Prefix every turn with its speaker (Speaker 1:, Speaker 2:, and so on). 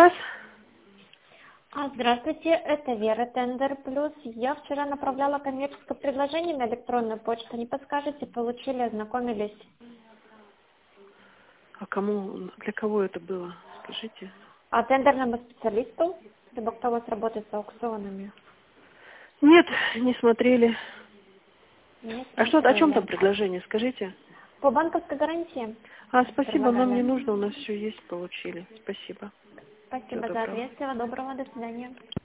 Speaker 1: вас.
Speaker 2: Здравствуйте, это Вера Тендер Плюс. Я вчера направляла коммерческое предложение на электронную почту. Не подскажете, получили, ознакомились?
Speaker 1: А кому, для кого это было? Скажите.
Speaker 2: Тендерному специалисту, либо кто у вас работает с аукционами?
Speaker 1: Нет, не смотрели.
Speaker 2: Не
Speaker 1: А что, о чем там
Speaker 2: смотрели.
Speaker 1: предложение, скажите?
Speaker 2: По банковской гарантии
Speaker 1: Спасибо, нам не
Speaker 2: предлагали.
Speaker 1: нужно, у нас все есть, получили. Спасибо. Всего
Speaker 2: Спасибо за
Speaker 1: доброго.
Speaker 2: ответ. Всего доброго. До свидания.